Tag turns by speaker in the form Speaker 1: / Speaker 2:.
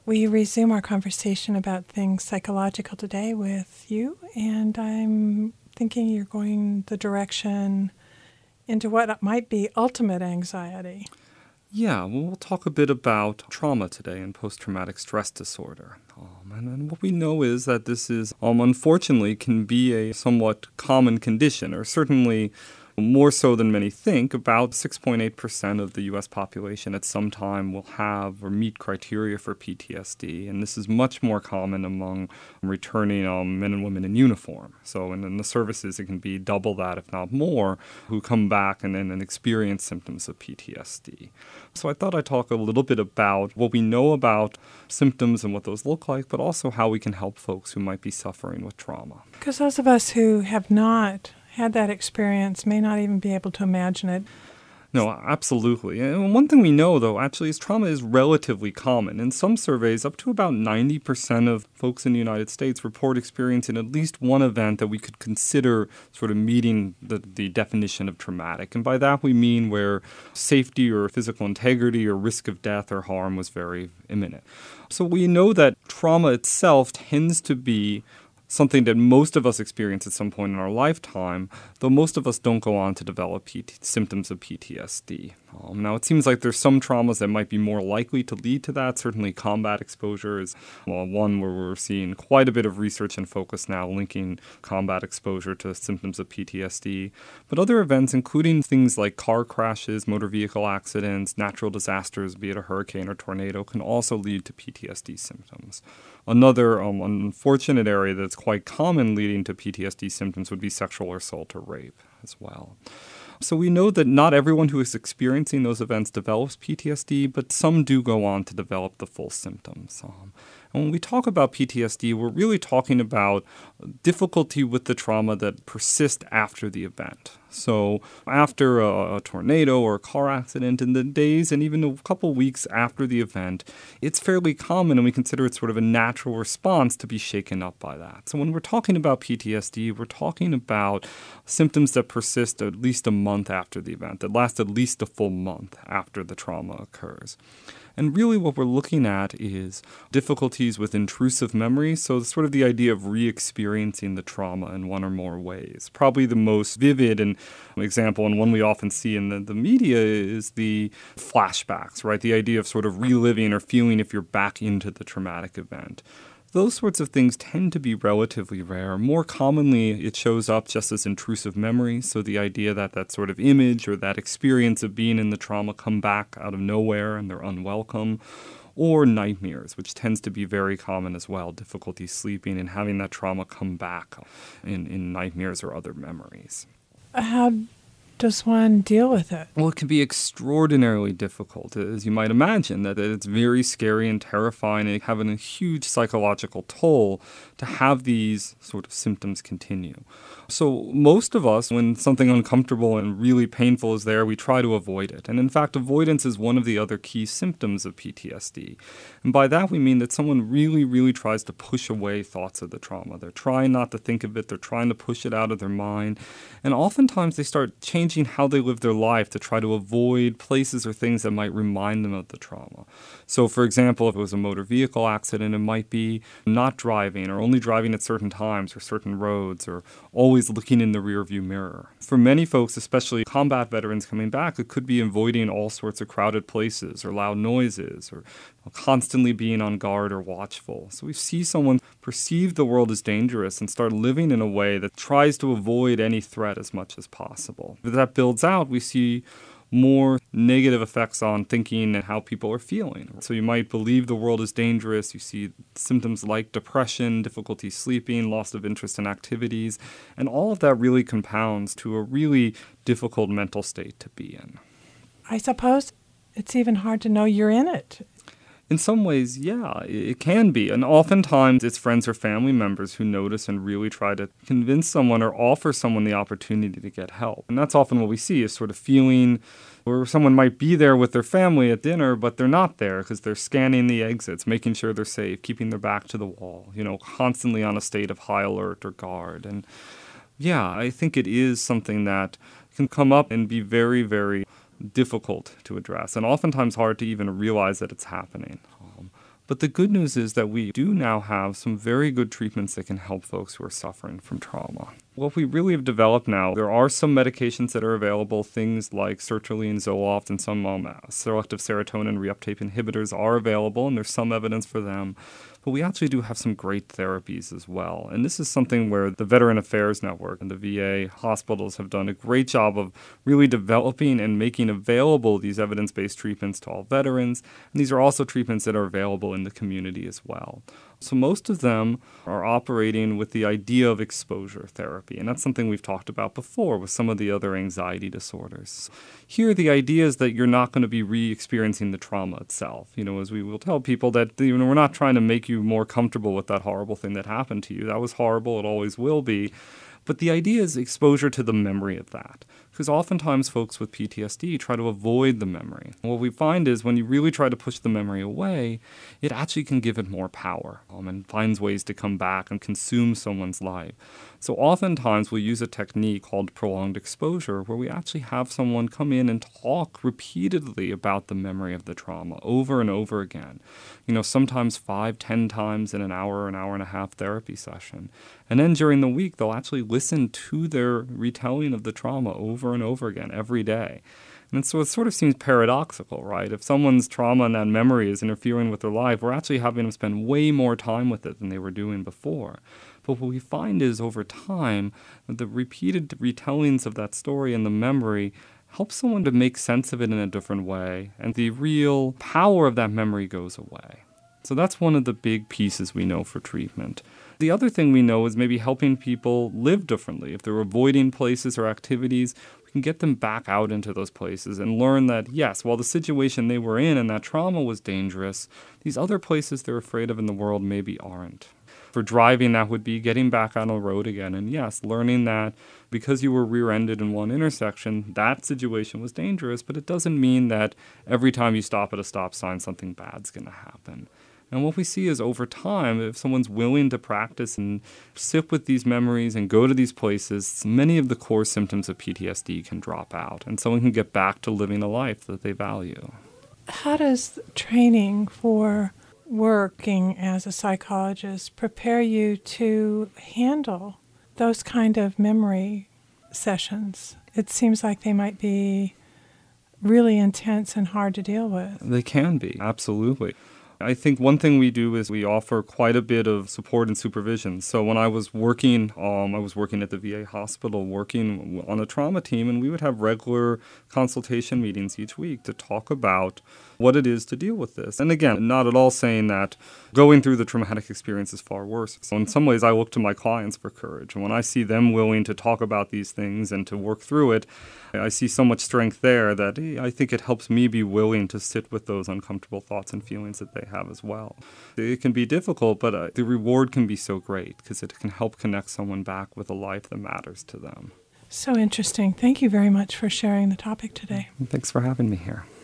Speaker 1: We resume our conversation about things psychological today with you, and I'm thinking you're going the direction into what might be ultimate anxiety.
Speaker 2: Yeah, well, we'll talk a bit about trauma today and post-traumatic stress disorder. And what we know is that this is, unfortunately, can be a somewhat common condition, or certainly more so than many think. About 6.8% of the U.S. population at some time will have or meet criteria for PTSD, and this is much more common among returning men and women in uniform. So in the services, it can be double that, if not more, who come back and experience symptoms of PTSD. So I thought I'd talk a little bit about what we know about symptoms and what those look like, but also how we can help folks who might be suffering with trauma.
Speaker 1: Because those of us who have not had that experience may not even be able to imagine it.
Speaker 2: No, absolutely. And one thing we know, though, actually, is trauma is relatively common. In some surveys, up to about 90% of folks in the United States report experiencing at least one event that we could consider sort of meeting the definition of traumatic. And by that, we mean where safety or physical integrity or risk of death or harm was very imminent. So we know that trauma itself tends to be something that most of us experience at some point in our lifetime, though most of us don't go on to develop symptoms of PTSD. Now, it seems like there's some traumas that might be more likely to lead to that. Certainly combat exposure is one where we're seeing quite a bit of research and focus now linking combat exposure to symptoms of PTSD. But other events, including things like car crashes, motor vehicle accidents, natural disasters, be it a hurricane or tornado, can also lead to PTSD symptoms. Another unfortunate area that's quite common leading to PTSD symptoms would be sexual assault or rape as well. So we know that not everyone who is experiencing those events develops PTSD, but some do go on to develop the full symptoms. And when we talk about PTSD, we're really talking about difficulty with the trauma that persists after the event. So after a tornado or a car accident, in the days and even a couple weeks after the event, it's fairly common, and we consider it sort of a natural response to be shaken up by that. So when we're talking about PTSD, we're talking about symptoms that persist at least a month after the event, that last at least a full month after the trauma occurs. And really what we're looking at is difficulties with intrusive memory, so sort of the idea of re-experiencing the trauma in one or more ways. Probably the most vivid example, and one we often see in the media, is the flashbacks, right? The idea of sort of reliving or feeling if you're back into the traumatic event. Those sorts of things tend to be relatively rare. More commonly, it shows up just as intrusive memory, so the idea that that sort of image or that experience of being in the trauma come back out of nowhere and they're unwelcome, or nightmares, which tends to be very common as well, difficulty sleeping and having that trauma come back in nightmares or other memories.
Speaker 1: How does one deal with it?
Speaker 2: Well, it can be extraordinarily difficult, as you might imagine, that it's very scary and terrifying and having a huge psychological toll to have these sort of symptoms continue. So most of us, when something uncomfortable and really painful is there, we try to avoid it. And in fact, avoidance is one of the other key symptoms of PTSD. And by that, we mean that someone really, really tries to push away thoughts of the trauma. They're trying not to think of it. They're trying to push it out of their mind. And oftentimes, they start changing how they live their life to try to avoid places or things that might remind them of the trauma. So, for example, if it was a motor vehicle accident, it might be not driving or only driving at certain times or certain roads or always looking in the rearview mirror. For many folks, especially combat veterans coming back, it could be avoiding all sorts of crowded places or loud noises or constantly being on guard or watchful. So we see someone perceive the world as dangerous and start living in a way that tries to avoid any threat as much as possible. As that builds out, we see more negative effects on thinking and how people are feeling. So you might believe the world is dangerous. You see symptoms like depression, difficulty sleeping, loss of interest in activities, and all of that really compounds to a really difficult mental state to be in.
Speaker 1: I suppose it's even hard to know you're in it.
Speaker 2: In some ways, yeah, it can be. And oftentimes it's friends or family members who notice and really try to convince someone or offer someone the opportunity to get help. And that's often what we see, is sort of feeling where someone might be there with their family at dinner, but they're not there because they're scanning the exits, making sure they're safe, keeping their back to the wall, constantly on a state of high alert or guard. And yeah, I think it is something that can come up and be very, very difficult to address, and oftentimes hard to even realize that it's happening. But the good news is that we do now have some very good treatments that can help folks who are suffering from trauma. What we really have developed now, there are some medications that are available, things like sertraline, Zoloft, and some selective serotonin reuptake inhibitors are available, and there's some evidence for them. But we actually do have some great therapies as well. And this is something where the Veteran Affairs Network and the VA hospitals have done a great job of really developing and making available these evidence-based treatments to all veterans. And these are also treatments that are available in the community as well. So most of them are operating with the idea of exposure therapy, and that's something we've talked about before with some of the other anxiety disorders. Here, the idea is that you're not going to be re-experiencing the trauma itself. As we will tell people that we're not trying to make you more comfortable with that horrible thing that happened to you. That was horrible. It always will be. But the idea is exposure to the memory of that. Because oftentimes folks with PTSD try to avoid the memory. What we find is when you really try to push the memory away, it actually can give it more power and finds ways to come back and consume someone's life. So oftentimes we'll use a technique called prolonged exposure where we actually have someone come in and talk repeatedly about the memory of the trauma over and over again. Sometimes 5-10 times in an hour and a half therapy session. And then during the week, they'll actually listen to their retelling of the trauma over and over again every day. And so it sort of seems paradoxical, right? If someone's trauma and that memory is interfering with their life, we're actually having them spend way more time with it than they were doing before. But what we find is over time, the repeated retellings of that story and the memory helps someone to make sense of it in a different way, and the real power of that memory goes away. So that's one of the big pieces we know for treatment. The other thing we know is maybe helping people live differently. If they're avoiding places or activities, we can get them back out into those places and learn that, yes, while the situation they were in and that trauma was dangerous, these other places they're afraid of in the world maybe aren't. For driving, that would be getting back on the road again. And yes, learning that because you were rear-ended in one intersection, that situation was dangerous, but it doesn't mean that every time you stop at a stop sign, something bad's going to happen. And what we see is over time, if someone's willing to practice and sit with these memories and go to these places, many of the core symptoms of PTSD can drop out and someone can get back to living a life that they value.
Speaker 1: How does training for working as a psychologist prepare you to handle those kind of memory sessions? It seems like they might be really intense and hard to deal with.
Speaker 2: They can be, absolutely. I think one thing we do is we offer quite a bit of support and supervision. So when I was working at the VA hospital, working on a trauma team, and we would have regular consultation meetings each week to talk about what it is to deal with this. And again, not at all saying that going through the traumatic experience is far worse. So in some ways, I look to my clients for courage. And when I see them willing to talk about these things and to work through it, I see so much strength there that I think it helps me be willing to sit with those uncomfortable thoughts and feelings that they have as well. It can be difficult, but the reward can be so great because it can help connect someone back with a life that matters to them.
Speaker 1: So interesting. Thank you very much for sharing the topic today.
Speaker 2: Thanks for having me here.